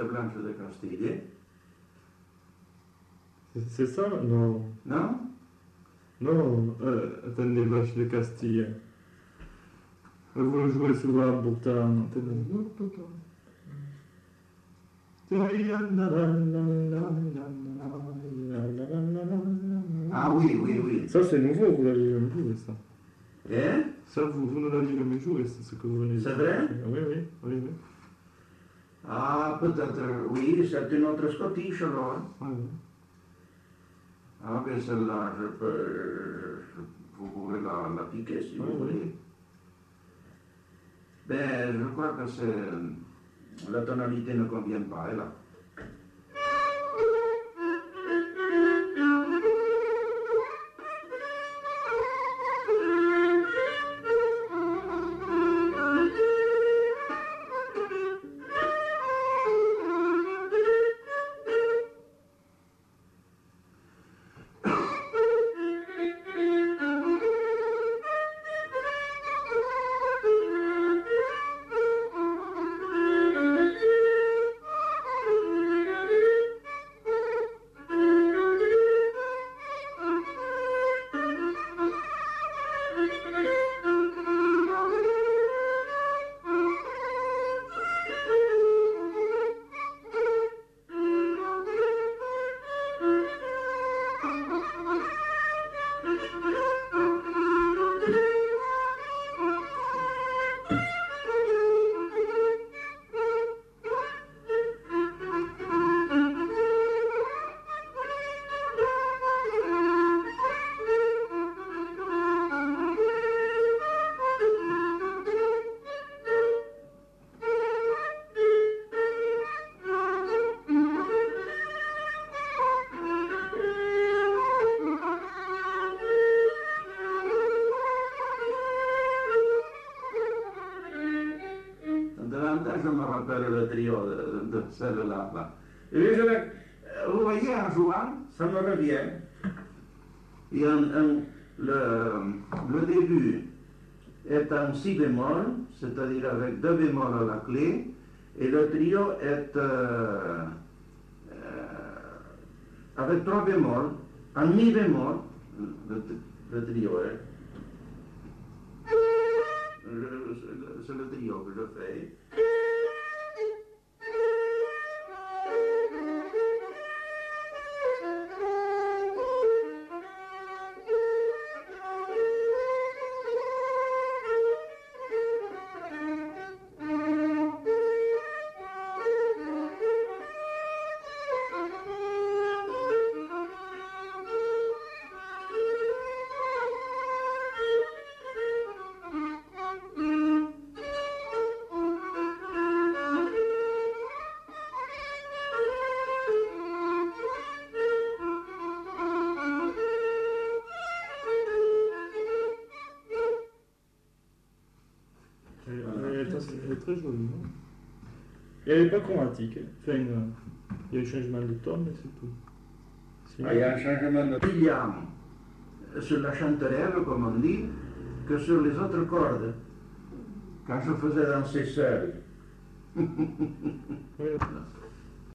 Blanche de Castille. C'est ça? Non. Non? Non, attendez, Blanche de Castille. Vous jouez souvent pourtant. Ah oui, oui, oui. Ça c'est nouveau, vous l'avez jamais joué ça. Hein? Ça vous ne l'aviez jamais joué, c'est ce que vous venez de dire. C'est vrai? Oui, oui, oui, oui. Ah, peut-être, oui, c'est une autre Scottish alors. Oui, oui. Ah, bien celle-là, vous pouvez la piquer si vous voulez. Ben, je crois que la tonalité ne convient pas, là. Je me rappelle le trio de celle-là. Et vous voyez, en jouant, ça me revient. Il y a le début est en si bémol, c'est-à-dire avec deux bémols à la clé, et le trio est avec trois bémols, en mi bémol, le trio est. C'est le trio que je fais. Elle est très jolie, non? Et elle n'est pas chromatique. Enfin, il y a un changement de ton, mais c'est tout. Ah, il y a un changement de William sur la chanterelle, comme on dit, que sur les autres cordes. Quand je faisais danser seul. Oui.